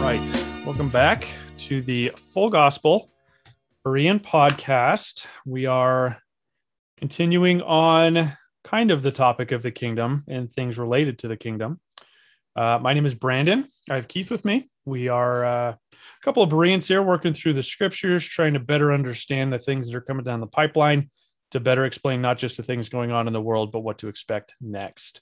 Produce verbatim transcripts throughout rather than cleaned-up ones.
right. Welcome back to the Full Gospel Berean podcast. We are continuing on kind of the topic of the kingdom and things related to the kingdom. Uh, my name is Brandon. I have Keith with me. We are uh, a couple of Bereans here working through the scriptures, trying to better understand the things that are coming down the pipeline to better explain not just the things going on in the world, but what to expect next.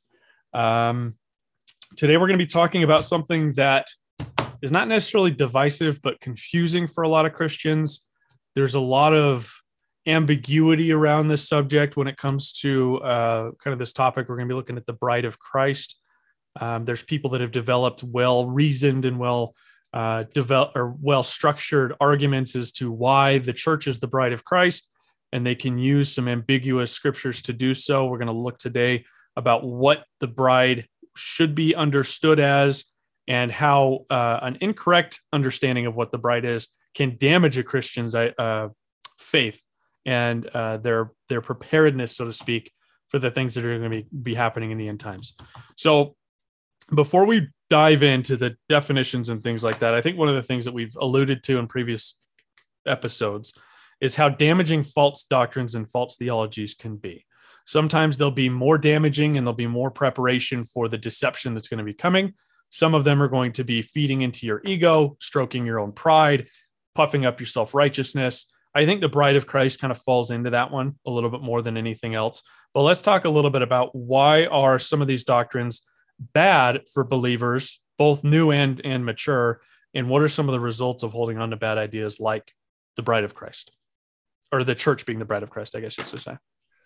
Um, today, we're going to be talking about something that is not necessarily divisive, but confusing for a lot of Christians. There's a lot of ambiguity around this subject when it comes to uh, kind of this topic. We're going to be looking at the bride of Christ. Um, there's people that have developed well-reasoned and well uh, developed or well-structured arguments as to why the church is the bride of Christ, and they can use some ambiguous scriptures to do so. We're going to look today about what the bride should be understood as, and how uh, an incorrect understanding of what the bride is can damage a Christian's uh, faith and uh, their their preparedness, so to speak, for the things that are going to be, be happening in the end times. So before we dive into the definitions and things like that, I think one of the things that we've alluded to in previous episodes is how damaging false doctrines and false theologies can be. Sometimes they'll be more damaging and there'll be more preparation for the deception that's going to be coming. Some of them are going to be feeding into your ego, stroking your own pride, puffing up your self-righteousness. I think the bride of Christ kind of falls into that one a little bit more than anything else. But let's talk a little bit about why are some of these doctrines bad for believers, both new and, and mature, and what are some of the results of holding on to bad ideas like the bride of Christ, or the church being the bride of Christ, I guess you should say.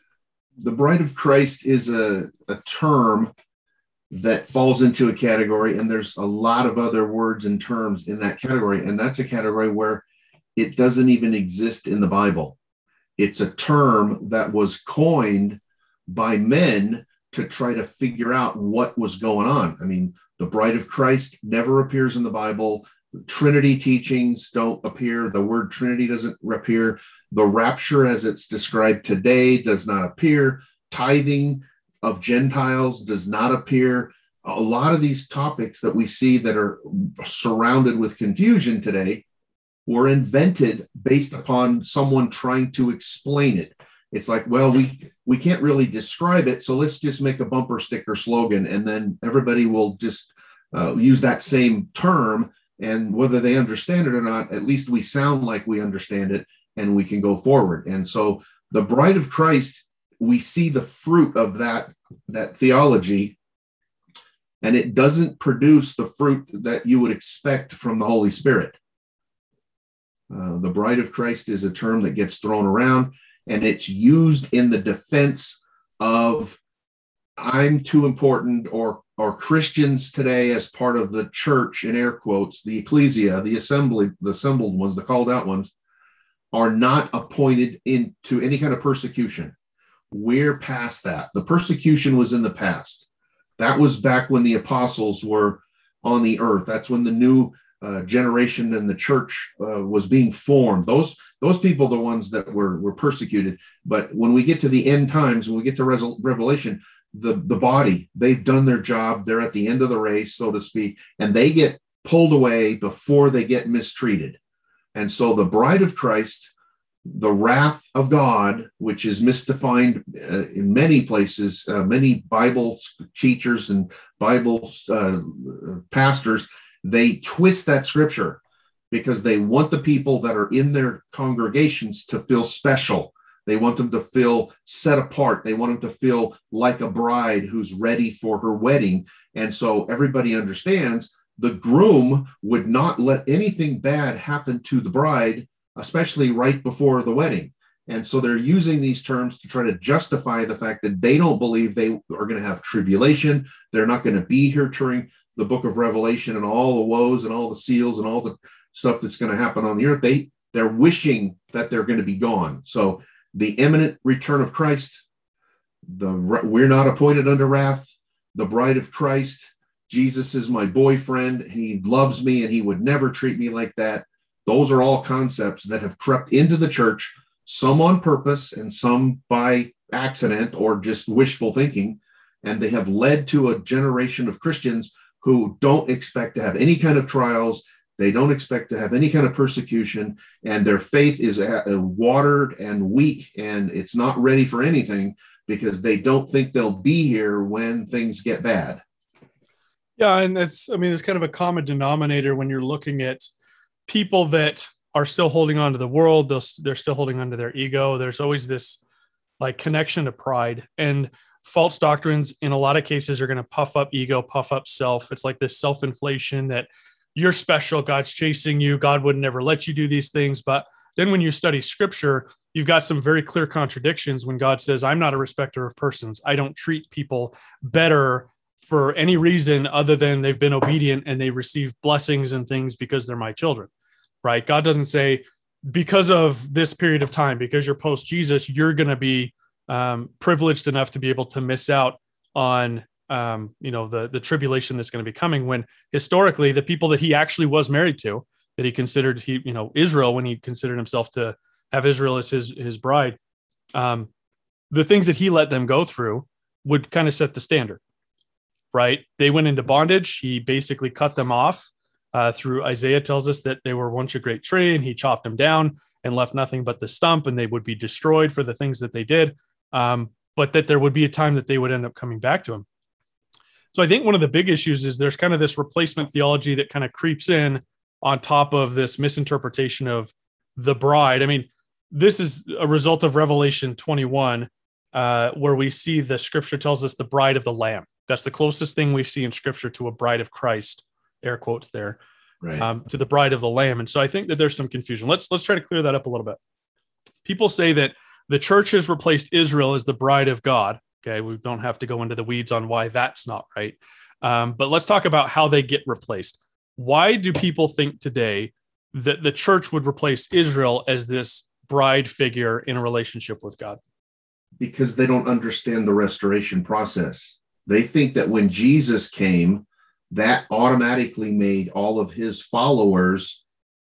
The bride of Christ is a, a term that falls into a category, and there's a lot of other words and terms in that category, and that's a category where it doesn't even exist in the Bible. It's a term that was coined by men to try to figure out what was going on. I mean, the bride of Christ never appears in the Bible. Trinity teachings don't appear. The word Trinity doesn't appear. The rapture as it's described today does not appear. Tithing of Gentiles does not appear. A lot of these topics that we see that are surrounded with confusion today were invented based upon someone trying to explain it. It's like, well, we, we can't really describe it, so let's just make a bumper sticker slogan, and then everybody will just uh, use that same term, and whether they understand it or not, at least we sound like we understand it, and we can go forward. And so the bride of Christ, we see the fruit of that, that theology, and it doesn't produce the fruit that you would expect from the Holy Spirit. Uh, the bride of Christ is a term that gets thrown around, and it's used in the defense of I'm too important, or or Christians today as part of the church, in air quotes, the ecclesia, the assembly, the assembled ones, the called out ones, are not appointed into any kind of persecution. We're past that. The persecution was in the past. That was back when the apostles were on the earth. That's when the new uh, generation and the church uh, was being formed. Those those people are the ones that were, were persecuted. But when we get to the end times, when we get to Res- Revelation, the, the body, they've done their job. They're at the end of the race, so to speak, and they get pulled away before they get mistreated. And so the bride of Christ, the wrath of God, which is misdefined uh, in many places, uh, many Bible teachers and Bible uh, pastors, they twist that scripture because they want the people that are in their congregations to feel special. They want them to feel set apart. They want them to feel like a bride who's ready for her wedding. And so everybody understands the groom would not let anything bad happen to the bride, especially right before the wedding. And so they're using these terms to try to justify the fact that they don't believe they are going to have tribulation. They're not going to be here during the book of Revelation and all the woes and all the seals and all the stuff that's going to happen on the earth. They, they're wishing that they're going to be gone. So the imminent return of Christ, the we're not appointed unto wrath, the bride of Christ, Jesus is my boyfriend, he loves me and he would never treat me like that. Those are all concepts that have crept into the church, some on purpose and some by accident or just wishful thinking. And they have led to a generation of Christians who don't expect to have any kind of trials. They don't expect to have any kind of persecution, and their faith is uh, watered and weak, and it's not ready for anything because they don't think they'll be here when things get bad. Yeah, and that's, I mean, it's kind of a common denominator when you're looking at people that are still holding on to the world. They'll, they're still holding on to their ego. There's always this like connection to pride, and false doctrines in a lot of cases are going to puff up ego, puff up self. It's like this self-inflation that you're special, God's chasing you, God would never let you do these things. But then when you study scripture, you've got some very clear contradictions when God says, I'm not a respecter of persons. I don't treat people better for any reason other than they've been obedient and they receive blessings and things because they're my children, right? God doesn't say, because of this period of time, because you're post Jesus, you're going to be um, privileged enough to be able to miss out on, um, you know, the, the tribulation that's going to be coming, when historically the people that he actually was married to, that he considered, he, you know, Israel, when he considered himself to have Israel as his, his bride, um, the things that he let them go through would kind of set the standard, right? They went into bondage. He basically cut them off. Uh, through Isaiah tells us that they were once a great tree, and he chopped them down and left nothing but the stump, and they would be destroyed for the things that they did. Um, but that there would be a time that they would end up coming back to him. So I think one of the big issues is there's kind of this replacement theology that kind of creeps in on top of this misinterpretation of the bride. I mean, this is a result of Revelation twenty-one, uh, where we see the scripture tells us the bride of the Lamb. That's the closest thing we see in scripture to a bride of Christ. Air quotes there, right. um, to the bride of the Lamb. And so I think that there's some confusion. Let's, let's try to clear that up a little bit. People say that the church has replaced Israel as the bride of God. Okay. We don't have to go into the weeds on why that's not right. Um, but let's talk about how they get replaced. Why do people think today that the church would replace Israel as this bride figure in a relationship with God? Because they don't understand the restoration process. They think that when Jesus came, that automatically made all of his followers,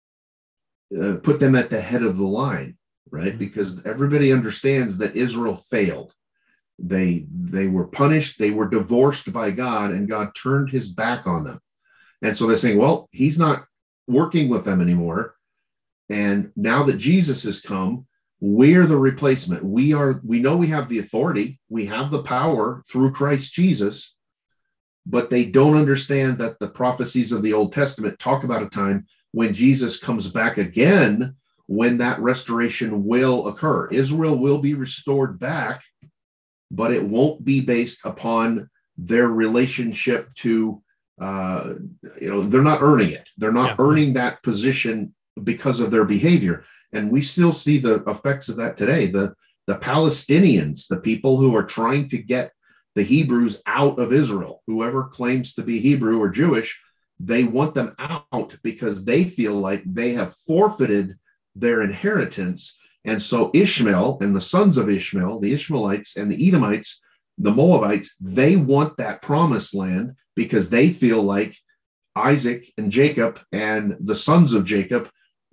uh, put them at the head of the line, right? Mm-hmm. Because everybody understands that Israel failed. They, they were punished. They were divorced by God, and God turned his back on them. And so they're saying, well, he's not working with them anymore. And now that Jesus has come, we're the replacement. We are, we know we have the authority. We have the power through Christ Jesus. But they don't understand that the prophecies of the Old Testament talk about a time when Jesus comes back again, when that restoration will occur. Israel will be restored back, but it won't be based upon their relationship to, uh, you know, they're not earning it. They're not yeah. earning that position because of their behavior. And we still see the effects of that today. The, the Palestinians, the people who are trying to get the Hebrews out of Israel, whoever claims to be Hebrew or Jewish, they want them out because they feel like they have forfeited their inheritance. And so Ishmael and the sons of Ishmael, the Ishmaelites and the Edomites, the Moabites, they want that promised land because they feel like Isaac and Jacob and the sons of Jacob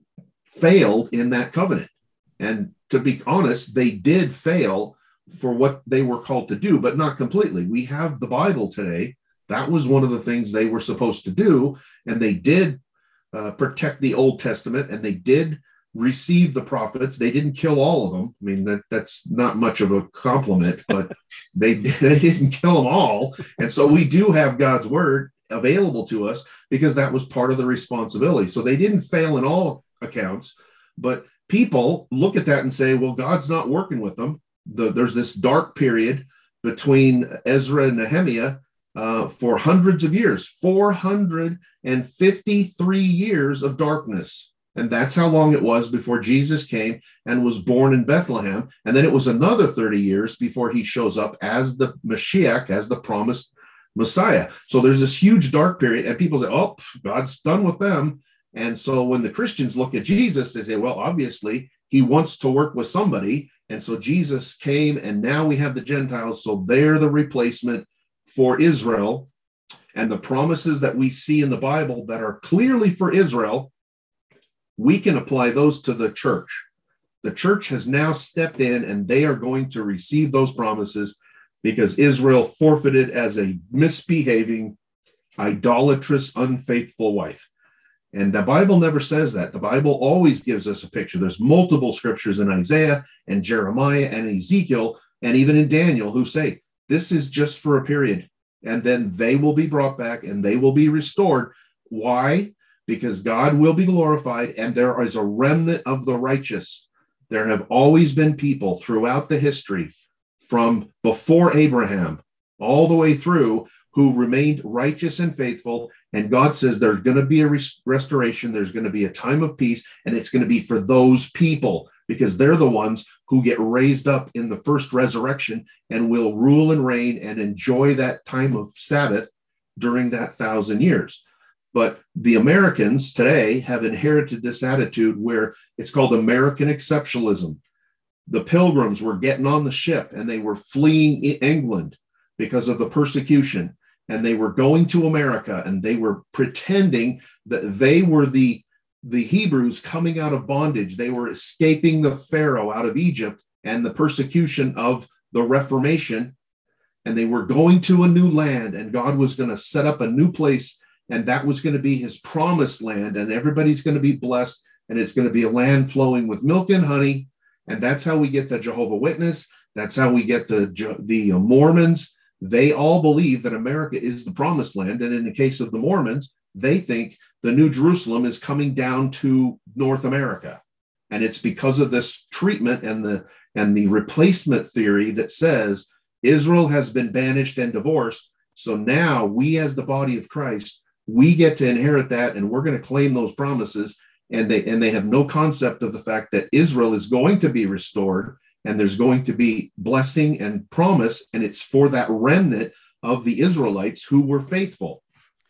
failed in that covenant. And to be honest, they did fail for what they were called to do, but not completely. We have the Bible today. That was one of the things they were supposed to do. And they did uh, protect the Old Testament, and they did receive the prophets. They didn't kill all of them. I mean, that, that's not much of a compliment, but they, they didn't kill them all. And so we do have God's word available to us because that was part of the responsibility. So they didn't fail in all accounts, but people look at that and say, well, God's not working with them. The, there's this dark period between Ezra and Nehemiah uh, for hundreds of years, four hundred fifty-three years of darkness. And that's how long it was before Jesus came and was born in Bethlehem. And then it was another thirty years before he shows up as the Mashiach, as the promised Messiah. So there's this huge dark period, and people say, oh, God's done with them. And so when the Christians look at Jesus, they say, well, obviously he wants to work with somebody. And so Jesus came, and now we have the Gentiles. So they're the replacement for Israel. And the promises that we see in the Bible that are clearly for Israel, we can apply those to the church. The church has now stepped in, and they are going to receive those promises because Israel forfeited as a misbehaving, idolatrous, unfaithful wife. And the Bible never says that. The Bible always gives us a picture. There's multiple scriptures in Isaiah and Jeremiah and Ezekiel and even in Daniel who say this is just for a period, and then they will be brought back and they will be restored. Why? Because God will be glorified, and there is a remnant of the righteous. There have always been people throughout the history from before Abraham all the way through who remained righteous and faithful. And God says there's going to be a res- restoration. There's going to be a time of peace, and it's going to be for those people because they're the ones who get raised up in the first resurrection and will rule and reign and enjoy that time of Sabbath during that thousand years. But the Americans today have inherited this attitude where it's called American exceptionalism. The Pilgrims were getting on the ship and they were fleeing England because of the persecution. And they were going to America and they were pretending that they were the, the Hebrews coming out of bondage. They were escaping the Pharaoh out of Egypt and the persecution of the Reformation. And they were going to a new land, and God was going to set up a new place. And that was going to be his promised land, and everybody's going to be blessed, and it's going to be a land flowing with milk and honey. And that's how we get the Jehovah's Witness. That's how we get the, the Mormons. They all believe that America is the promised land. And in the case of the Mormons, they think the New Jerusalem is coming down to North America. And it's because of this treatment and the, and the replacement theory that says Israel has been banished and divorced. So now we, as the body of Christ, we get to inherit that, and we're going to claim those promises. And they and they have no concept of the fact that Israel is going to be restored, and there's going to be blessing and promise, and it's for that remnant of the Israelites who were faithful.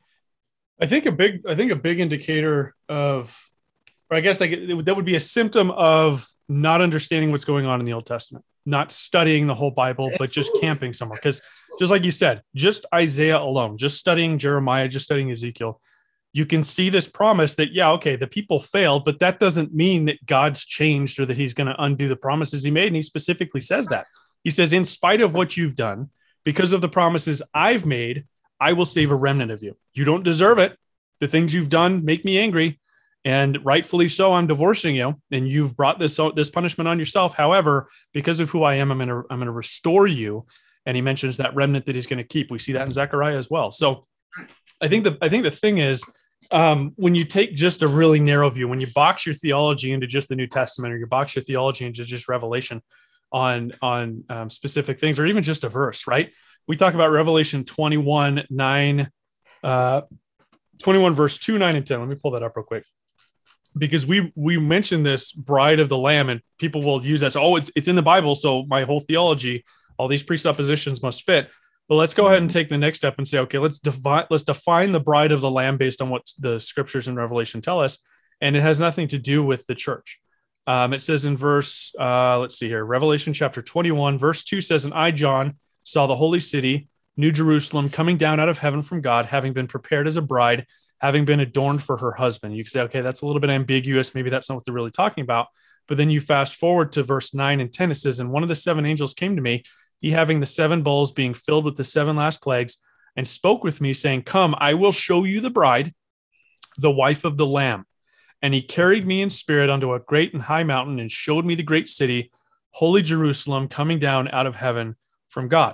I think a big, I think a big indicator of, or I guess like it, that would be a symptom of not understanding what's going on in the Old Testament, not studying the whole Bible, but just camping somewhere. Because just like you said, just Isaiah alone, just studying Jeremiah, just studying Ezekiel, you can see this promise that, yeah, okay, the people failed, but that doesn't mean that God's changed or that he's going to undo the promises he made. And he specifically says that. He says, in spite of what you've done, because of the promises I've made, I will save a remnant of you. You don't deserve it. The things you've done make me angry. And rightfully so, I'm divorcing you, and you've brought this, this punishment on yourself. However, because of who I am, I'm going to, I'm going to restore you. And he mentions that remnant that he's going to keep. We see that in Zechariah as well. So I think the, I think the thing is, um, when you take just a really narrow view, when you box your theology into just the New Testament, or you box your theology into just Revelation on, on um, specific things, or even just a verse, right? We talk about Revelation twenty-one, nine, uh, twenty-one, verse two, nine, and ten. Let me pull that up real quick. Because we we mentioned this bride of the Lamb, and people will use that. So, oh, it's, it's in the Bible, so my whole theology, all these presuppositions must fit. But let's go ahead and take the next step and say, okay, let's define let's define the bride of the Lamb based on what the scriptures in Revelation tell us, and it has nothing to do with the church. Um, it says in verse, uh, let's see here, Revelation chapter twenty-one, verse two says, "And I, John, saw the holy city, New Jerusalem, coming down out of heaven from God, having been prepared as a bride, having been adorned for her husband." You can say, okay, that's a little bit ambiguous. Maybe that's not what they're really talking about. But then you fast forward to verse nine and ten. It says, "And one of the seven angels came to me, he having the seven bowls being filled with the seven last plagues, and spoke with me, saying, Come, I will show you the bride, the wife of the Lamb. And he carried me in spirit unto a great and high mountain, and showed me the great city, holy Jerusalem, coming down out of heaven from God."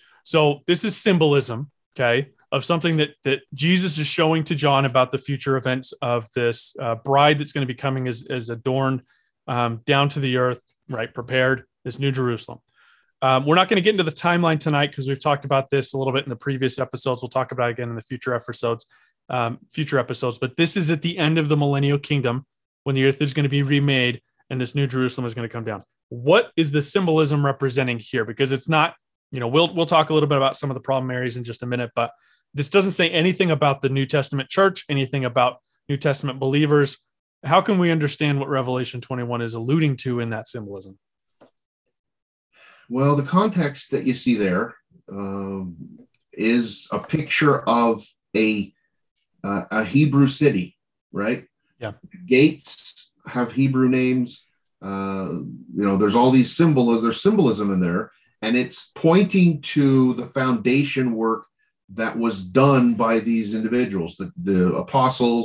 So this is symbolism, okay, of something that that Jesus is showing to John about the future events of this uh, bride that's going to be coming as, as adorned um, down to the earth, right, prepared, this New Jerusalem. Um, we're not going to get into the timeline tonight because we've talked about this a little bit in the previous episodes. We'll talk about it again in the future episodes, um, future episodes. But this is at the end of the millennial kingdom, when the earth is going to be remade and this New Jerusalem is going to come down. What is the symbolism representing here? Because it's not, you know, we'll we'll talk a little bit about some of the problem areas in just a minute, but this doesn't say anything about the New Testament church, anything about New Testament believers. How can we understand what Revelation twenty-one is alluding to in that symbolism? Well, the context that you see there um, is a picture of a uh, a Hebrew city, right? Yeah. Gates have Hebrew names. Uh, you know, there's all these symbols. There's symbolism in there, and it's pointing to the foundation work that was done by these individuals, the, the apostles,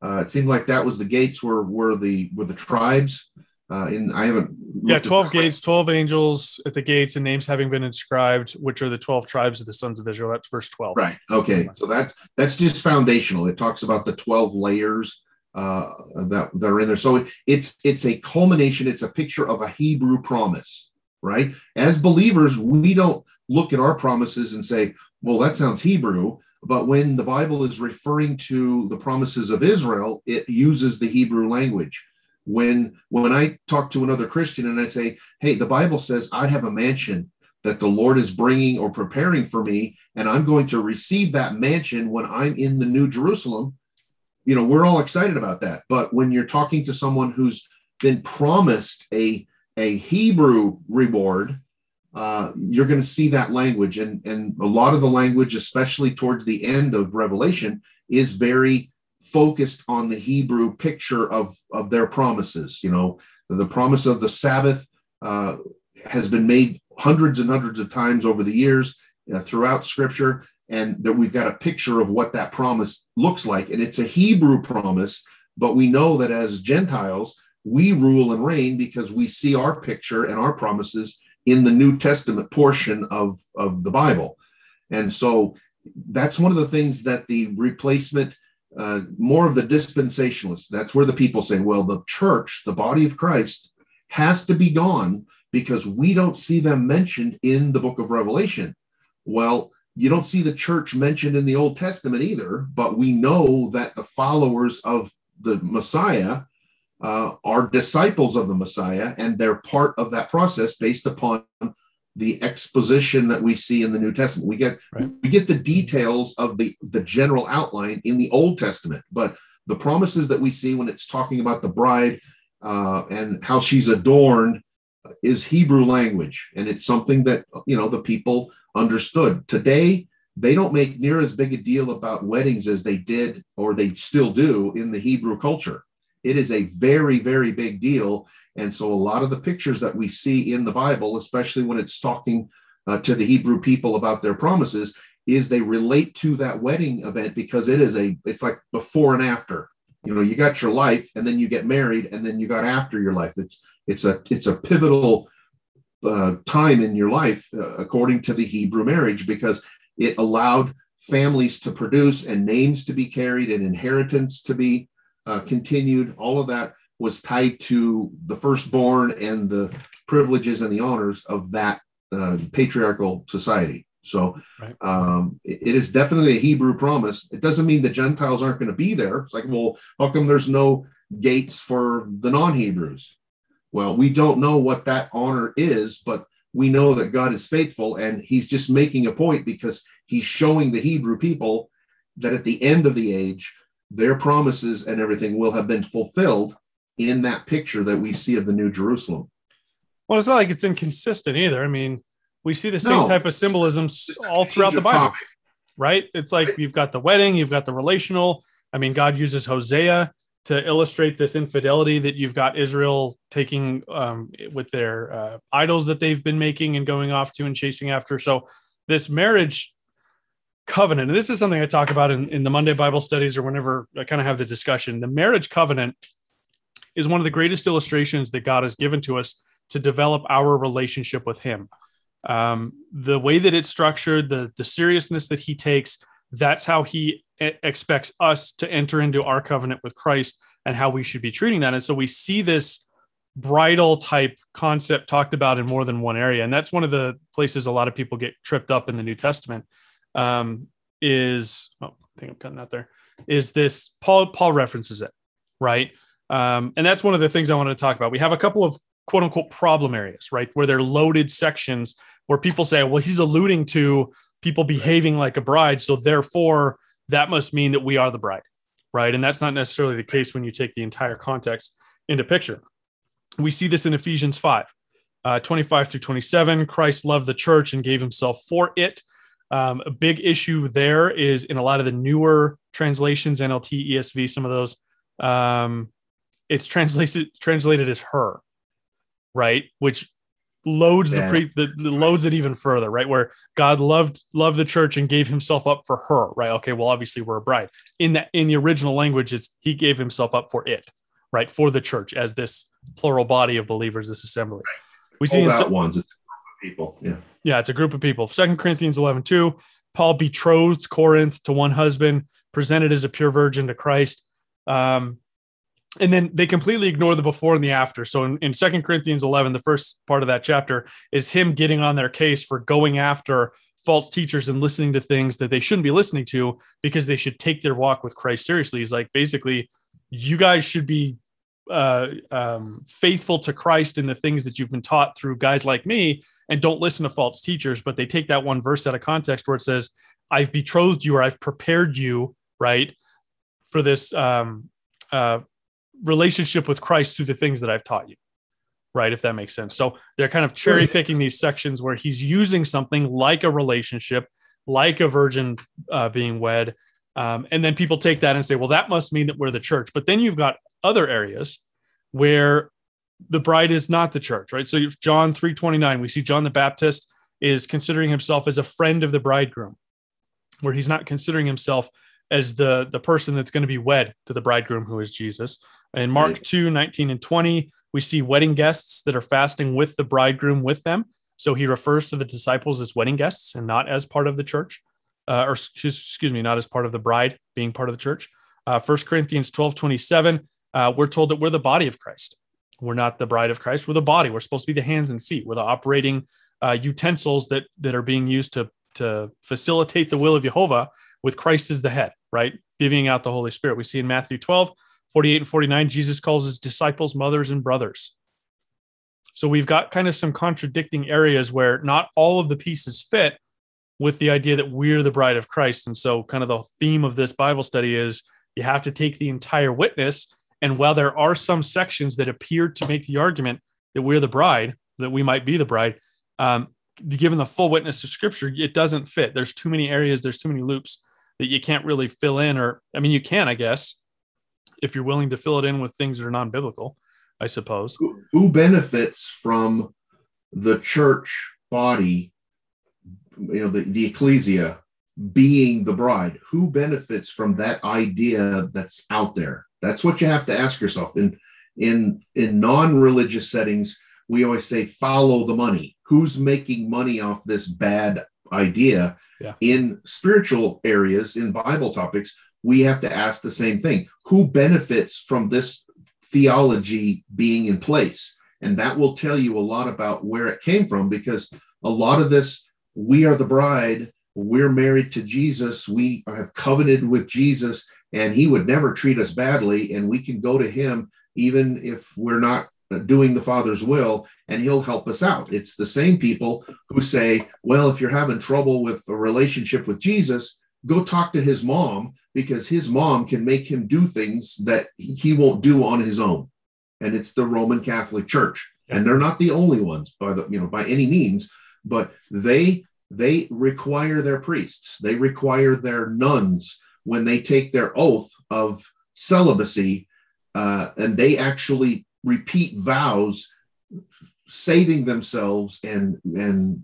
Uh, it seemed like that was the gates were were the were the tribes. Uh, in I haven't yeah twelve gates, twelve angels at the gates, and names having been inscribed, which are the twelve tribes of the sons of Israel. That's verse twelve. Right. Okay. So that that's just foundational. It talks about the twelve layers uh, that that are in there. So it's it's a culmination. It's a picture of a Hebrew promise. Right. As believers, we don't look at our promises and say, "Well, that sounds Hebrew." But when the Bible is referring to the promises of Israel, it uses the Hebrew language. When when I talk to another Christian and I say, hey, the Bible says I have a mansion that the Lord is bringing or preparing for me, and I'm going to receive that mansion when I'm in the New Jerusalem, you know, we're all excited about that. But when you're talking to someone who's been promised a, a Hebrew reward, uh, you're going to see that language. And, and a lot of the language, especially towards the end of Revelation, is very focused on the Hebrew picture of, of their promises. You know, the promise of the Sabbath uh, has been made hundreds and hundreds of times over the years uh, throughout Scripture, and that we've got a picture of what that promise looks like. And it's a Hebrew promise, but we know that as Gentiles, we rule and reign because we see our picture and our promises in the New Testament portion of, of the Bible. And so that's one of the things that the replacement Uh, more of the dispensationalists, that's where the people say, well, the church, the body of Christ, has to be gone because we don't see them mentioned in the book of Revelation. Well, you don't see the church mentioned in the Old Testament either, but we know that the followers of the Messiah uh, are disciples of the Messiah, and they're part of that process based upon the exposition that we see in the New Testament. We get right. we get the details of the, the general outline in the Old Testament, but the promises that we see when it's talking about the bride uh, and how she's adorned is Hebrew language. And it's something that, you know, the people understood. Today, they don't make near as big a deal about weddings as they did, or they still do, in the Hebrew culture. It is a very, very big deal. And so a lot of the pictures that we see in the Bible, especially when it's talking uh, to the Hebrew people about their promises, is they relate to that wedding event because it is a, it's like before and after. You know, you got your life and then you get married and then you got after your life. It's, it's a, it's a pivotal uh, time in your life, uh, according to the Hebrew marriage, because it allowed families to produce and names to be carried and inheritance to be uh, continued. All of that was tied to the firstborn and the privileges and the honors of that uh, patriarchal society. So right. um, it, it is definitely a Hebrew promise. It doesn't mean the Gentiles aren't going to be there. It's like, well, how come there's no gates for the non-Hebrews? Well, we don't know what that honor is, but we know that God is faithful, and he's just making a point because he's showing the Hebrew people that at the end of the age, their promises and everything will have been fulfilled in that picture that we see of the New Jerusalem. Well, it's not like it's inconsistent either. I mean, we see the same no, type of symbolisms all throughout the Bible, topic. Right? It's like right. You've got the wedding, you've got the relational. I mean, God uses Hosea to illustrate this infidelity that you've got Israel taking um, with their uh, idols that they've been making and going off to and chasing after. So this marriage covenant, and this is something I talk about in, in the Monday Bible studies or whenever I kind of have the discussion, the marriage covenant is one of the greatest illustrations that God has given to us to develop our relationship with him. Um, the way that it's structured, the, the seriousness that he takes, that's how he e- expects us to enter into our covenant with Christ and how we should be treating that. And so we see this bridal type concept talked about in more than one area. And that's one of the places a lot of people get tripped up in the New Testament um, is, oh, I think I'm cutting out there, is this, Paul, Paul references it, right? Um, and that's one of the things I wanted to talk about. We have a couple of quote unquote problem areas, right? Where they're loaded sections where people say, well, he's alluding to people behaving like a bride. So therefore that must mean that we are the bride, right? And that's not necessarily the case when you take the entire context into picture. We see this in Ephesians five, uh, twenty-five through twenty-seven. Christ loved the church and gave himself for it. Um, a big issue there is in a lot of the newer translations, N L T, E S V, some of those, um, it's translated translated as her, right? Which loads Yeah. the pre the, the loads it even further, right? Where God loved loved the church and gave himself up for her, right? Okay, well, obviously we're a bride. In that in the original language, it's he gave himself up for it, right? For the church as this plural body of believers, this assembly. We see in out ones, it's a group of people. Yeah. Yeah, it's a group of people. Second Corinthians eleven two, Paul betrothed Corinth to one husband, presented as a pure virgin to Christ. Um, And then they completely ignore the before and the after. So in, in Second Corinthians eleven, the first part of that chapter is him getting on their case for going after false teachers and listening to things that they shouldn't be listening to because they should take their walk with Christ seriously. He's like, basically, you guys should be uh, um, faithful to Christ in the things that you've been taught through guys like me, and don't listen to false teachers. But they take that one verse out of context where it says, I've betrothed you, or I've prepared you, right, for this um, uh, relationship with Christ through the things that I've taught you, right? If that makes sense. So they're kind of cherry picking these sections where he's using something like a relationship, like a virgin uh, being wed. Um, and then people take that and say, well, that must mean that we're the church. But then you've got other areas where the bride is not the church, right? So John three twenty-nine, we see John the Baptist is considering himself as a friend of the bridegroom, where he's not considering himself as the, the person that's going to be wed to the bridegroom, who is Jesus. In Mark two nineteen and twenty, we see wedding guests that are fasting with the bridegroom with them. So he refers to the disciples as wedding guests and not as part of the church, uh, or excuse, excuse me, not as part of the bride being part of the church. Uh, First Corinthians twelve twenty-seven, uh, we're told that we're the body of Christ. We're not the bride of Christ. We're the body. We're supposed to be the hands and feet. We're the operating uh, utensils that, that are being used to, to facilitate the will of Jehovah with Christ as the head, right? Giving out the Holy Spirit. We see in Matthew twelve, forty-eight and forty-nine, Jesus calls his disciples mothers and brothers. So we've got kind of some contradicting areas where not all of the pieces fit with the idea that we're the bride of Christ. And so kind of the theme of this Bible study is you have to take the entire witness. And while there are some sections that appear to make the argument that we're the bride, that we might be the bride, um, given the full witness of Scripture, it doesn't fit. There's too many areas, there's too many loops that you can't really fill in, or, I mean, you can, I guess, if you're willing to fill it in with things that are non-biblical, I suppose. Who, who benefits from the church body, you know, the, the ecclesia being the bride? Who benefits from that idea that's out there? That's what you have to ask yourself. In, in, in non-religious settings, we always say, follow the money. Who's making money off this bad idea? Yeah. In spiritual areas, in Bible topics, we have to ask the same thing. Who benefits from this theology being in place? And that will tell you a lot about where it came from, because a lot of this, we are the bride, we're married to Jesus, we have covenanted with Jesus, and he would never treat us badly, and we can go to him even if we're not doing the Father's will, and he'll help us out. It's the same people who say, well, if you're having trouble with a relationship with Jesus, go talk to his mom, because his mom can make him do things that he won't do on his own. And it's the Roman Catholic Church. Yeah. And they're not the only ones by the, you know, by any means, but they, they require their priests, they require their nuns when they take their oath of celibacy, uh, and they actually repeat vows, saving themselves and, and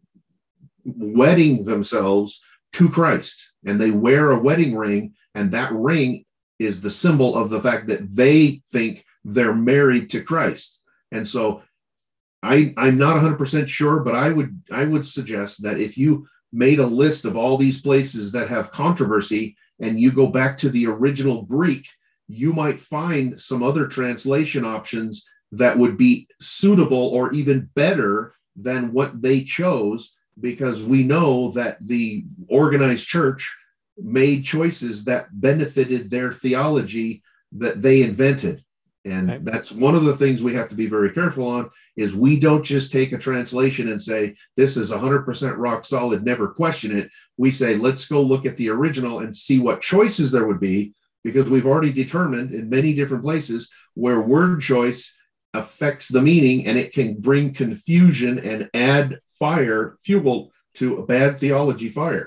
wedding themselves to Christ. And they wear a wedding ring, and that ring is the symbol of the fact that they think they're married to Christ. And so I, I'm not one hundred percent sure, but I would I would suggest that if you made a list of all these places that have controversy and you go back to the original Greek, you might find some other translation options that would be suitable or even better than what they chose, because we know that the organized church made choices that benefited their theology that they invented. And right. That's one of the things we have to be very careful on, is we don't just take a translation and say, this is one hundred percent rock solid, never question it. We say, let's go look at the original and see what choices there would be, because we've already determined in many different places where word choice affects the meaning, and it can bring confusion and add fire, fuel to a bad theology fire.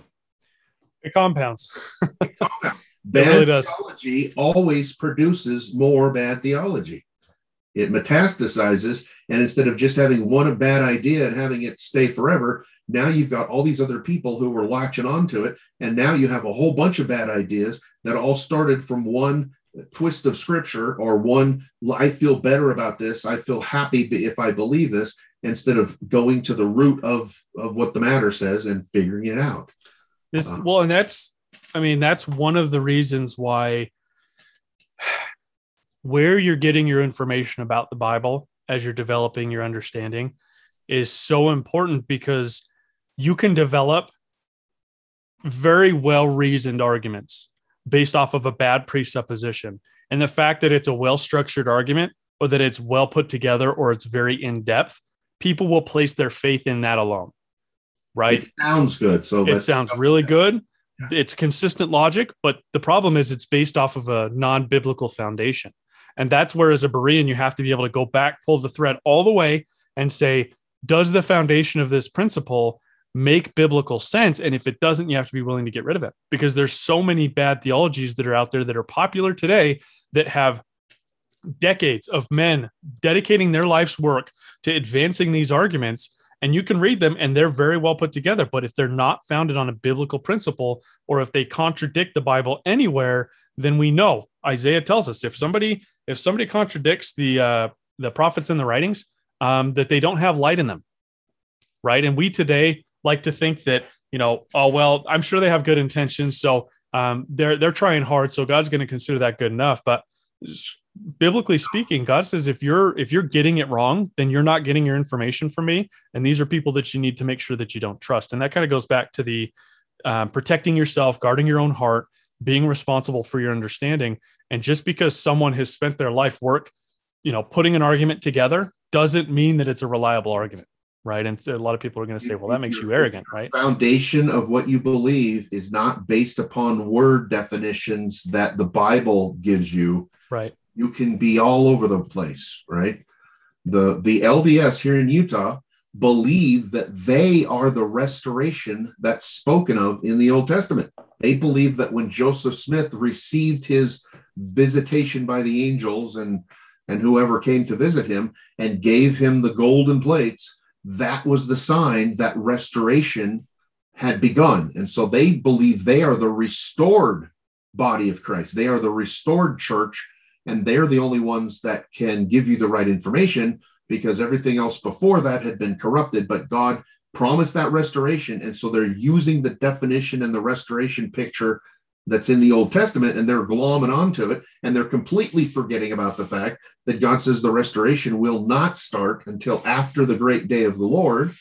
It compounds. It compounds. Bad it really does. Theology always produces more bad theology. It metastasizes. And instead of just having one bad idea and having it stay forever, now you've got all these other people who were latching onto it. And now you have a whole bunch of bad ideas that all started from one twist of scripture or one, I feel better about this. I feel happy if I believe this, instead of going to the root of, of what the matter says and figuring it out. This, uh, well, and that's, I mean, that's one of the reasons why where you're getting your information about the Bible as you're developing your understanding is so important, because you can develop very well-reasoned arguments based off of a bad presupposition. And the fact that it's a well-structured argument, or that it's well put together, or it's very in-depth, people will place their faith in that alone. Right? It sounds good. So it sounds really good. It's consistent logic, but the problem is it's based off of a non-biblical foundation. And that's where, as a Berean, you have to be able to go back, pull the thread all the way and say, does the foundation of this principle make biblical sense? And if it doesn't, you have to be willing to get rid of it, because there's so many bad theologies that are out there that are popular today that have decades of men dedicating their life's work to advancing these arguments. And you can read them and they're very well put together. But if they're not founded on a biblical principle, or if they contradict the Bible anywhere, then we know Isaiah tells us if somebody if somebody contradicts the uh, the prophets and the writings, um, that they don't have light in them. Right. And we today like to think that, you know, oh, well, I'm sure they have good intentions. So um, they're they're trying hard. So God's going to consider that good enough. But biblically speaking, God says, if you're if you're getting it wrong, then you're not getting your information from me. And these are people that you need to make sure that you don't trust. And that kind of goes back to the um, protecting yourself, guarding your own heart, being responsible for your understanding. And just because someone has spent their life work, you know, putting an argument together doesn't mean that it's a reliable argument. Right. And so a lot of people are going to say, well, that makes you arrogant, right? Foundation of what you believe is not based upon word definitions that the Bible gives you. Right. You can be all over the place, right? The, the L D S here in Utah believe that they are the restoration that's spoken of in the Old Testament. They believe that when Joseph Smith received his visitation by the angels and, and whoever came to visit him and gave him the golden plates, that was the sign that restoration had begun. And so they believe they are the restored body of Christ. They are the restored church, and they're the only ones that can give you the right information, because everything else before that had been corrupted. But God promised that restoration. And so they're using the definition and the restoration picture that's in the Old Testament, and they're glomming onto it, and they're completely forgetting about the fact that God says the restoration will not start until after the great day of the Lord,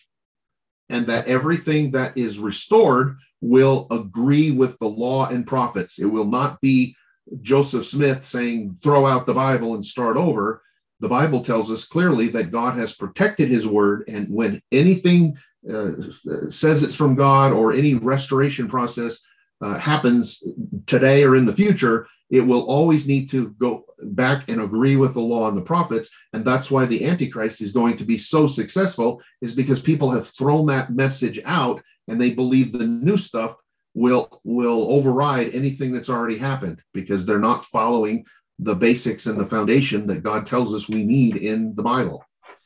and that everything that is restored will agree with the law and prophets. It will not be Joseph Smith saying, throw out the Bible and start over. The Bible tells us clearly that God has protected his word, and when anything uh, says it's from God, or any restoration process Uh, happens today or in the future, it will always need to go back and agree with the law and the prophets. And that's why the Antichrist is going to be so successful, is because people have thrown that message out and they believe the new stuff will, will override anything that's already happened, because they're not following the basics and the foundation that God tells us we need in the Bible.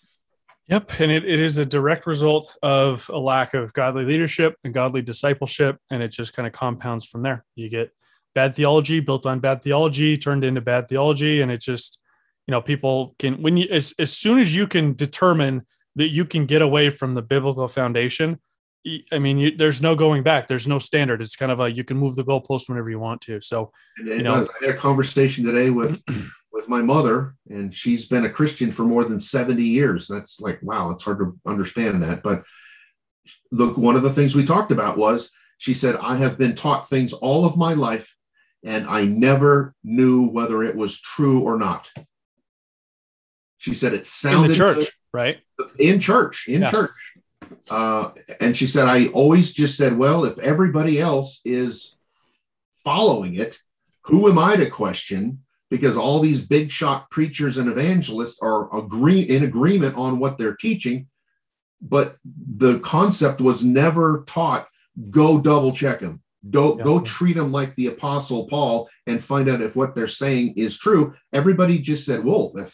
Yep. And it, it is a direct result of a lack of godly leadership and godly discipleship. And it just kind of compounds from there. You get bad theology built on bad theology, turned into bad theology. And it just, you know, people can, when you, as, as soon as you can determine that you can get away from the biblical foundation, I mean, you, there's no going back. There's no standard. It's kind of a, you can move the goalpost whenever you want to. So, you know, I had a conversation today with, with my mother, and she's been a Christian for more than seventy years. That's like, wow, it's hard to understand that. But look, one of the things we talked about was, she said, I have been taught things all of my life, and I never knew whether it was true or not. She said it sounded in the church, good. Right? In church, in yeah. church. Uh, and she said, I always just said, well, if everybody else is following it, who am I to question? Because all these big shot preachers and evangelists are agree in agreement on what they're teaching. But the concept was never taught, go double check them. Go, yeah. go treat them like the Apostle Paul and find out if what they're saying is true. Everybody just said, well, if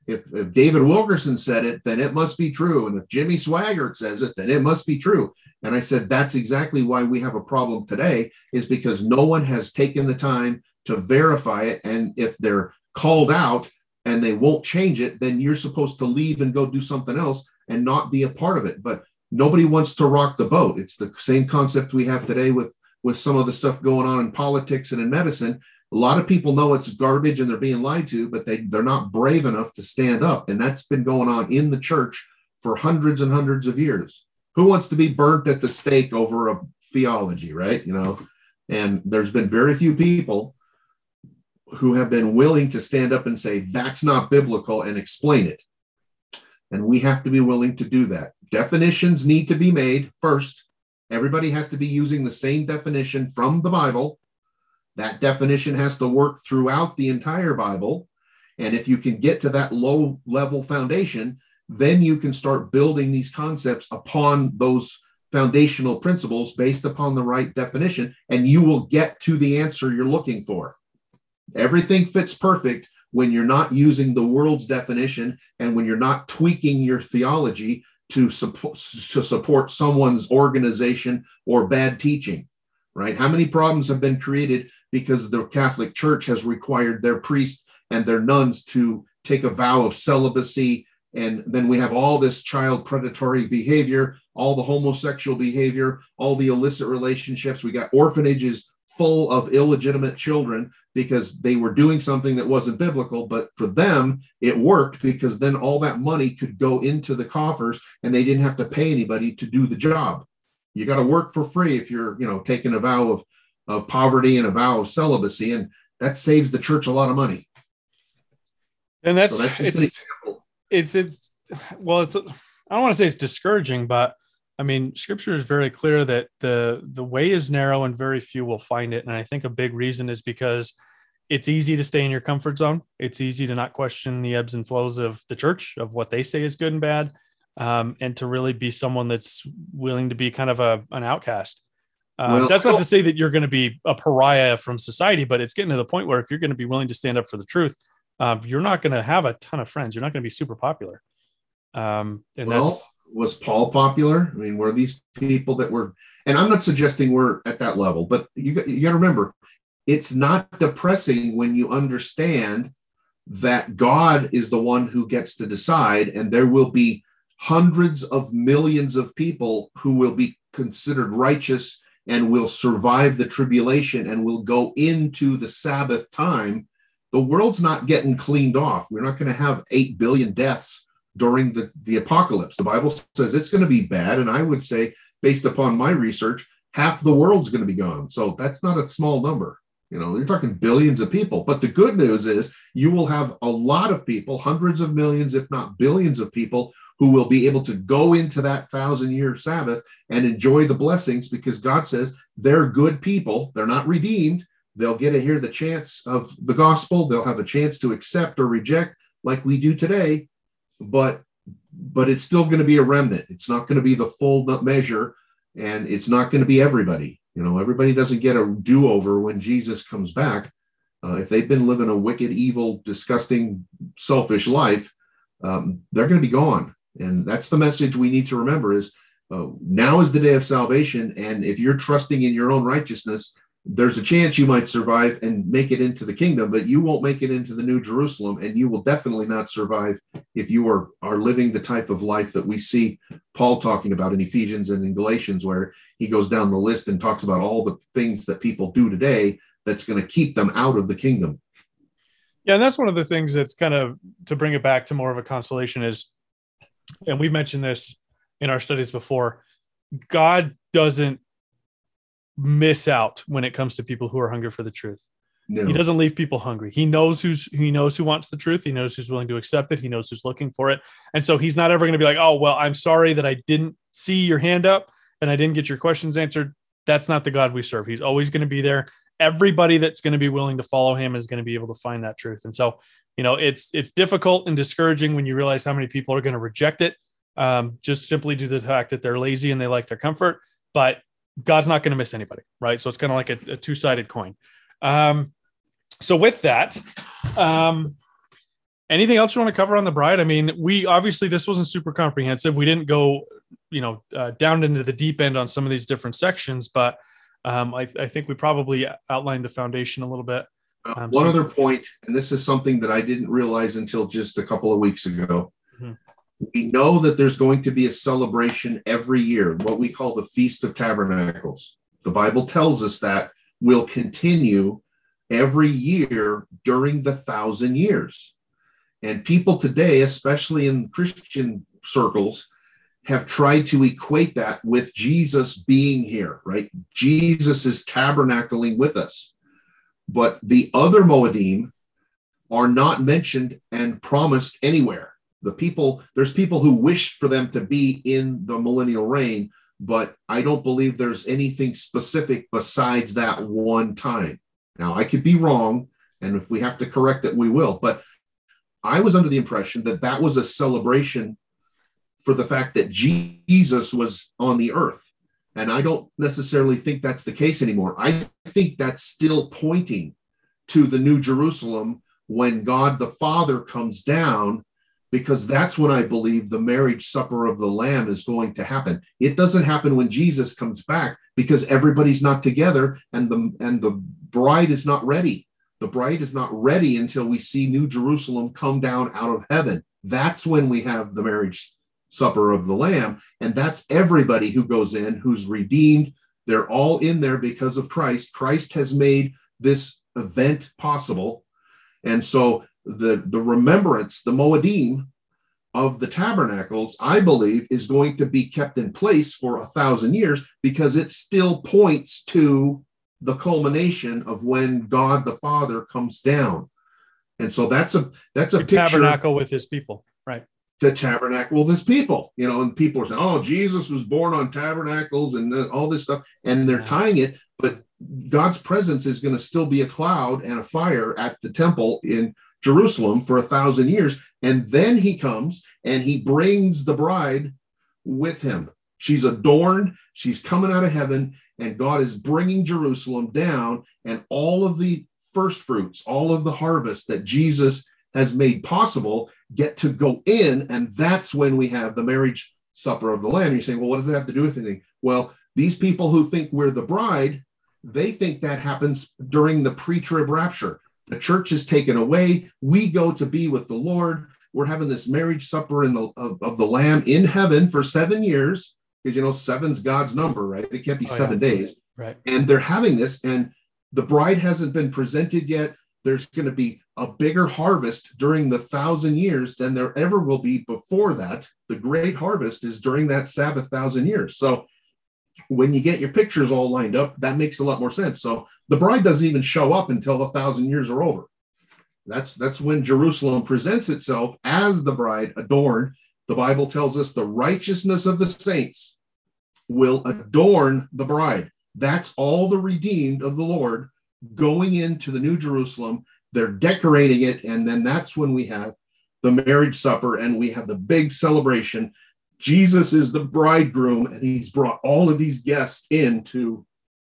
If, if David Wilkerson said it, then it must be true. And if Jimmy Swaggart says it, then it must be true. And I said, that's exactly why we have a problem today, is because no one has taken the time to verify it. And if they're called out and they won't change it, then you're supposed to leave and go do something else and not be a part of it. But nobody wants to rock the boat. It's the same concept we have today with, with some of the stuff going on in politics and in medicine. A lot of people know it's garbage and they're being lied to, but they, they're not brave enough to stand up. And that's been going on in the church for hundreds and hundreds of years. Who wants to be burnt at the stake over a theology, right? You know, and there's been very few people who have been willing to stand up and say, that's not biblical, and explain it. And we have to be willing to do that. Definitions need to be made first. Everybody has to be using the same definition from the Bible. That definition has to work throughout the entire Bible. And if you can get to that low level foundation, then you can start building these concepts upon those foundational principles based upon the right definition, and you will get to the answer you're looking for. Everything fits perfect when you're not using the world's definition and when you're not tweaking your theology to support, to support someone's organization or bad teaching, right? How many problems have been created because the Catholic Church has required their priests and their nuns to take a vow of celibacy, and then we have all this child predatory behavior, all the homosexual behavior, all the illicit relationships. We got orphanages full of illegitimate children because they were doing something that wasn't biblical, but for them, it worked because then all that money could go into the coffers and they didn't have to pay anybody to do the job. You got to work for free if you're, you know, taking a vow of, of poverty and a vow of celibacy, and that saves the church a lot of money. And that's, so that's just it's, an example. It's, it's, well, it's, I don't want to say it's discouraging, but I mean, scripture is very clear that the, the way is narrow and very few will find it. And I think a big reason is because it's easy to stay in your comfort zone. It's easy to not question the ebbs and flows of the church, of what they say is good and bad, um, and to really be someone that's willing to be kind of a, an outcast. Um, well, that's not to say that you're going to be a pariah from society, but it's getting to the point where if you're going to be willing to stand up for the truth, um, you're not going to have a ton of friends. You're not going to be super popular. Um, and well, that's, was Paul popular? I mean, were these people that were, and I'm not suggesting we're at that level, but you got, you got to remember, it's not depressing when you understand that God is the one who gets to decide, and there will be hundreds of millions of people who will be considered righteous and will survive the tribulation and will go into the Sabbath time. The world's not getting cleaned off. We're not going to have eight billion deaths during the, the apocalypse. The Bible says it's going to be bad. And I would say, based upon my research, half the world's going to be gone. So that's not a small number. You know, you're talking billions of people. But the good news is you will have a lot of people, hundreds of millions, if not billions of people, who will be able to go into that thousand year Sabbath and enjoy the blessings, because God says they're good people. They're not redeemed. They'll get to hear the chance of the gospel. They'll have a chance to accept or reject like we do today. But but it's still going to be a remnant. It's not going to be the full measure, and it's not going to be everybody. You know, everybody doesn't get a do-over when Jesus comes back. Uh, if they've been living a wicked, evil, disgusting, selfish life, um, they're going to be gone. And that's the message we need to remember is uh, now is the day of salvation. And if you're trusting in your own righteousness, there's a chance you might survive and make it into the kingdom, but you won't make it into the New Jerusalem, and you will definitely not survive if you are, are living the type of life that we see Paul talking about in Ephesians and in Galatians, where he goes down the list and talks about all the things that people do today that's going to keep them out of the kingdom. Yeah, and that's one of the things that's kind of, to bring it back to more of a consolation is, and we mentioned this in our studies before, God doesn't miss out when it comes to people who are hungry for the truth. No. He doesn't leave people hungry. He knows who's he knows who wants the truth. He knows who's willing to accept it. He knows who's looking for it. And so he's not ever going to be like, oh, well, I'm sorry that I didn't see your hand up and I didn't get your questions answered. That's not the God we serve. He's always going to be there. Everybody that's going to be willing to follow him is going to be able to find that truth. And so, you know, it's it's difficult and discouraging when you realize how many people are going to reject it, um, just simply due to the fact that they're lazy and they like their comfort. But God's not going to miss anybody, right? So it's kind of like a, a two-sided coin. Um, so with that, um, Anything else you want to cover on the bride? I mean, we obviously, this wasn't super comprehensive. We didn't go, you know, uh, down into the deep end on some of these different sections, but um, I, I think we probably outlined the foundation a little bit. Um, One so- other point, and this is something that I didn't realize until just a couple of weeks ago. Mm-hmm. We know that there's going to be a celebration every year, what we call the Feast of Tabernacles. The Bible tells us that will continue every year during the thousand years. And people today, especially in Christian circles, have tried to equate that with Jesus being here, right? Jesus is tabernacling with us. But the other Moedim are not mentioned and promised anywhere. The people, there's people who wish for them to be in the millennial reign, but I don't believe there's anything specific besides that one time. Now, I could be wrong, and if we have to correct it, we will. But I was under the impression that that was a celebration for the fact that Jesus was on the earth. And I don't necessarily think that's the case anymore. I think that's still pointing to the New Jerusalem when God the Father comes down, because that's when I believe the marriage supper of the Lamb is going to happen. It doesn't happen when Jesus comes back because everybody's not together and the, and the bride is not ready. The bride is not ready until we see New Jerusalem come down out of heaven. That's when we have the marriage supper of the Lamb. And that's everybody who goes in, who's redeemed. They're all in there because of Christ. Christ has made this event possible. And so the, the remembrance, the Moedim of the tabernacles, I believe, is going to be kept in place for a thousand years because it still points to the culmination of when God the Father comes down. And so that's a that's a the picture, tabernacle with his people, right? To tabernacle with his people, you know, and people are saying, oh, Jesus was born on tabernacles and all this stuff, and they're yeah. tying it, but God's presence is going to still be a cloud and a fire at the temple in Jerusalem for a thousand years. And then he comes and he brings the bride with him. She's adorned, she's coming out of heaven, and God is bringing Jerusalem down, and all of the first fruits, all of the harvest that Jesus has made possible get to go in, and that's when we have the marriage supper of the Lamb. You're saying, well, what does that have to do with anything? Well, these people who think we're the bride, they think that happens during the pre-trib rapture. The church is taken away. We go to be with the Lord. We're having this marriage supper in the, of, of the Lamb in heaven for seven years, because, you know, seven's God's number, right? It can't be oh, seven yeah. days. Right. And they're having this, and the bride hasn't been presented yet. There's going to be a bigger harvest during the thousand years than there ever will be before that. The great harvest is during that Sabbath thousand years. So when you get your pictures all lined up, that makes a lot more sense. So the bride doesn't even show up until the thousand years are over. That's, that's when Jerusalem presents itself as the bride adorned. The Bible tells us the righteousness of the saints will adorn the bride. That's all the redeemed of the Lord going into the New Jerusalem. They're decorating it, and then that's when we have the marriage supper, and we have the big celebration. Jesus is the bridegroom, and he's brought all of these guests in to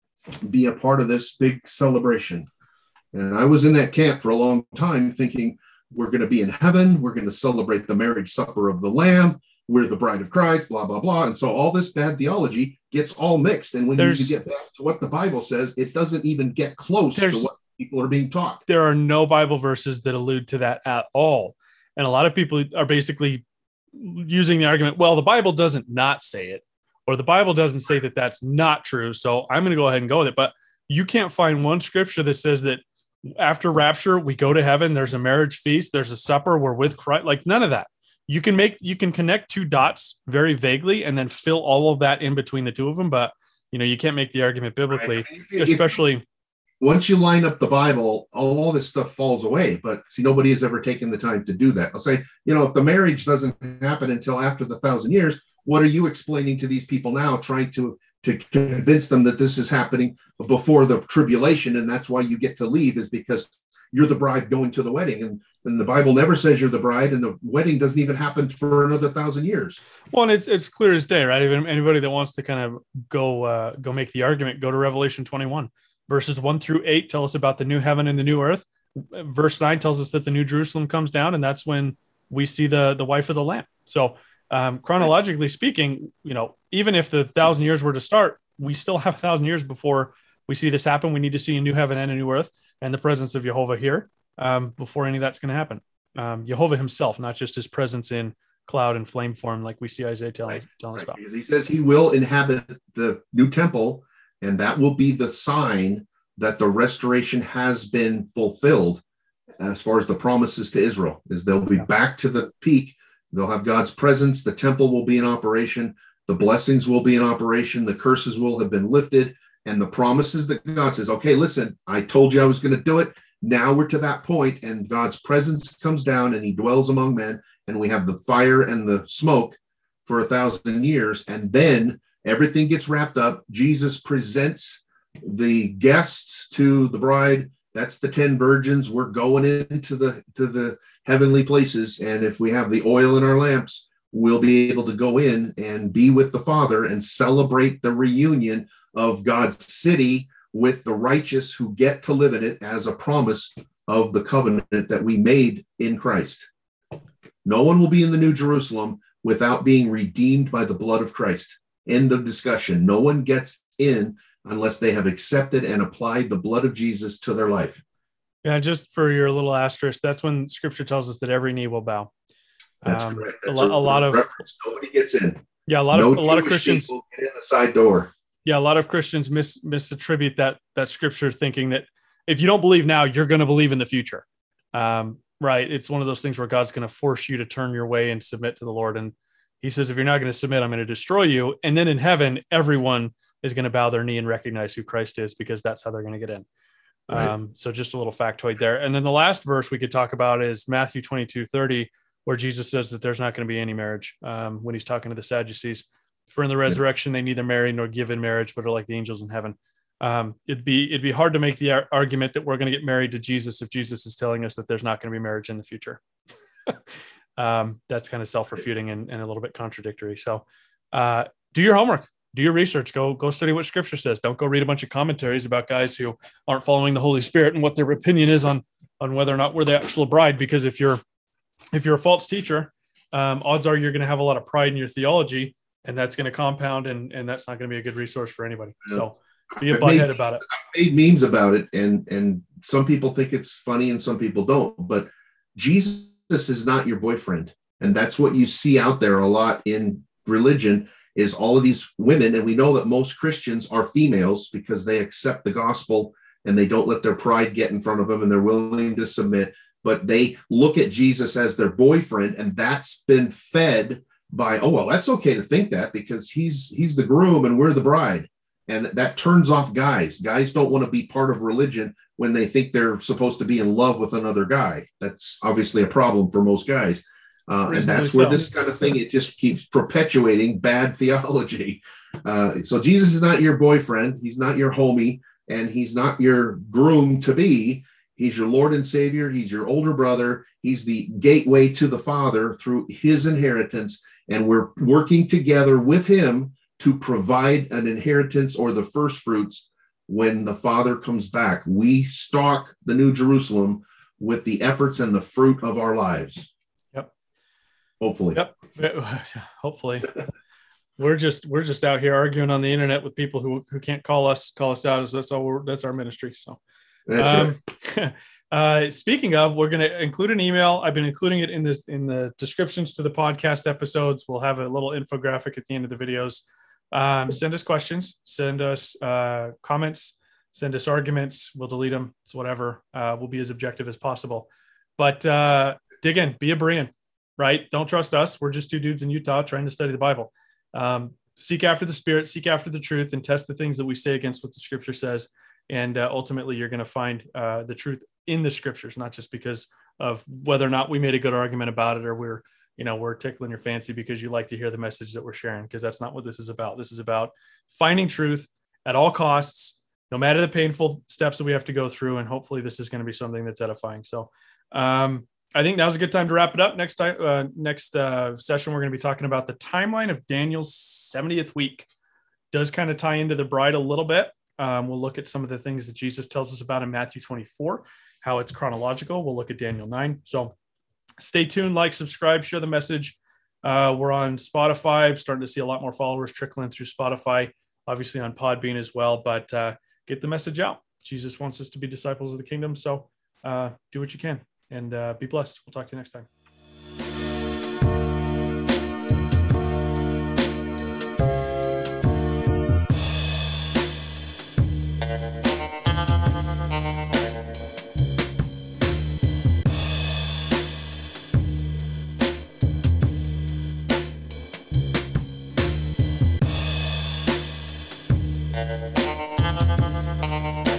be a part of this big celebration. And I was in that camp for a long time thinking, we're going to be in heaven, we're going to celebrate the marriage supper of the Lamb, we're the bride of Christ, blah, blah, blah. And so all this bad theology gets all mixed. And when There's, you get back to what the Bible says, it doesn't even get close to what people are being taught. There are no Bible verses that allude to that at all. And a lot of people are basically using the argument, well, the Bible doesn't not say it, or the Bible doesn't say that that's not true, so I'm going to go ahead and go with it. But you can't find one scripture that says that after rapture, we go to heaven, there's a marriage feast, there's a supper, we're with Christ. Like, none of that. You can make, you can connect two dots very vaguely and then fill all of that in between the two of them. But, you know, you can't make the argument biblically, right. if you, especially. If, once you line up the Bible, all this stuff falls away. But see, nobody has ever taken the time to do that. I'll say, you know, if the marriage doesn't happen until after the thousand years, what are you explaining to these people now, trying to, to convince them that this is happening before the tribulation? And that's why you get to leave, is because you're the bride going to the wedding. And, and the Bible never says you're the bride, and the wedding doesn't even happen for another thousand years. Well, and it's it's clear as day, right? Even anybody that wants to kind of go uh, go make the argument, go to Revelation twenty-one. Verses one through eight tell us about the new heaven and the new earth. verse nine tells us that the New Jerusalem comes down, and that's when we see the the wife of the Lamb. So um, chronologically speaking, you know, even if the thousand years were to start, we still have a thousand years before we see this happen. We need to see a new heaven and a new earth and the presence of Jehovah here um, before any of that's going to happen. Um, Jehovah himself, not just his presence in cloud and flame form, like we see Isaiah telling, right, telling right. us about. Because he says he will inhabit the new temple, and that will be the sign that the restoration has been fulfilled as far as the promises to Israel, is they'll be yeah. back to the peak. They'll have God's presence. The temple will be in operation. The blessings will be in operation. The curses will have been lifted. And the promises that God says, okay, listen, I told you I was going to do it. Now we're to that point, and God's presence comes down and he dwells among men, and we have the fire and the smoke for a thousand years. And then everything gets wrapped up. Jesus presents the guests to the bride. That's the ten virgins. We're going into the to the heavenly places. And if we have the oil in our lamps, we'll be able to go in and be with the Father and celebrate the reunion of God's city with the righteous who get to live in it as a promise of the covenant that we made in Christ. No one will be in the New Jerusalem without being redeemed by the blood of Christ. End of discussion. No one gets in unless they have accepted and applied the blood of Jesus to their life. Yeah, just for your little asterisk, that's when Scripture tells us that every knee will bow. That's um, correct. That's a, a, a lot of reference. Nobody gets in. Yeah, a lot no of a lot Jewish of Christians get in the side door. Yeah, a lot of Christians mis misattribute that that Scripture, thinking that if you don't believe now, you're going to believe in the future. Um, right? It's one of those things where God's going to force you to turn your way and submit to the Lord. And He says, if you're not going to submit, I'm going to destroy you. And then in heaven, everyone is going to bow their knee and recognize who Christ is, because that's how they're going to get in. Right. Um, so just a little factoid there. And then the last verse we could talk about is Matthew twenty-two thirty, where Jesus says that there's not going to be any marriage um, when he's talking to the Sadducees. For in the resurrection, they neither marry nor give in marriage, but are like the angels in heaven. Um, it'd be it'd be hard to make the ar argument that we're going to get married to Jesus if Jesus is telling us that there's not going to be marriage in the future. um, that's kind of self-refuting and, and a little bit contradictory. So uh, do your homework, do your research, go go study what Scripture says. Don't go read a bunch of commentaries about guys who aren't following the Holy Spirit and what their opinion is on on whether or not we're the actual bride. Because if you're if you're a false teacher, um, odds are you're going to have a lot of pride in your theology. And that's going to compound, and, and that's not going to be a good resource for anybody. So be a butthead about it. I've made memes about it, and, and some people think it's funny and some people don't. But Jesus is not your boyfriend. And that's what you see out there a lot in religion, is all of these women. And we know that most Christians are females because they accept the gospel and they don't let their pride get in front of them, and they're willing to submit. But they look at Jesus as their boyfriend, and that's been fed by, oh, well, that's okay to think that because he's he's the groom and we're the bride. And that turns off guys. Guys don't want to be part of religion when they think they're supposed to be in love with another guy. That's obviously a problem for most guys. Uh, and that's where this kind of thing, it just keeps perpetuating bad theology. Uh, so Jesus is not your boyfriend. He's not your homie, and he's not your groom to be. He's your Lord and Savior. He's your older brother. He's the gateway to the Father through his inheritance. And we're working together with him to provide an inheritance or the first fruits when the Father comes back. We stock the New Jerusalem with the efforts and the fruit of our lives. Yep. Hopefully. Yep. Hopefully. We're just we're just out here arguing on the internet with people who who can't call us call us out. That's all. We're, that's our ministry. So. That's um, right. uh, speaking of, we're going to include an email. I've been including it in this in the descriptions to the podcast episodes. We'll have a little infographic at the end of the videos. Um, send us questions, send us uh, comments, send us arguments. We'll delete them. It's whatever. Uh, we'll be as objective as possible. But uh, dig in, be a Berean, right? Don't trust us. We're just two dudes in Utah trying to study the Bible. Um, seek after the Spirit, seek after the truth, and test the things that we say against what the Scripture says. And uh, ultimately, you're going to find uh, the truth in the Scriptures, not just because of whether or not we made a good argument about it, or we're, you know, we're tickling your fancy because you like to hear the message that we're sharing, because that's not what this is about. This is about finding truth at all costs, no matter the painful steps that we have to go through. And hopefully this is going to be something that's edifying. So um, I think now's a good time to wrap it up. Next time, uh, next uh, session, we're going to be talking about the timeline of Daniel's seventieth week. Does kind of tie into the bride a little bit. Um, we'll look at some of the things that Jesus tells us about in Matthew twenty-four, how it's chronological. We'll look at Daniel nine. So stay tuned, like, subscribe, share the message. Uh, we're on Spotify, starting to see a lot more followers trickling through Spotify, obviously on Podbean as well, but uh, get the message out. Jesus wants us to be disciples of the kingdom. So uh, do what you can, and uh, be blessed. We'll talk to you next time. Thank you.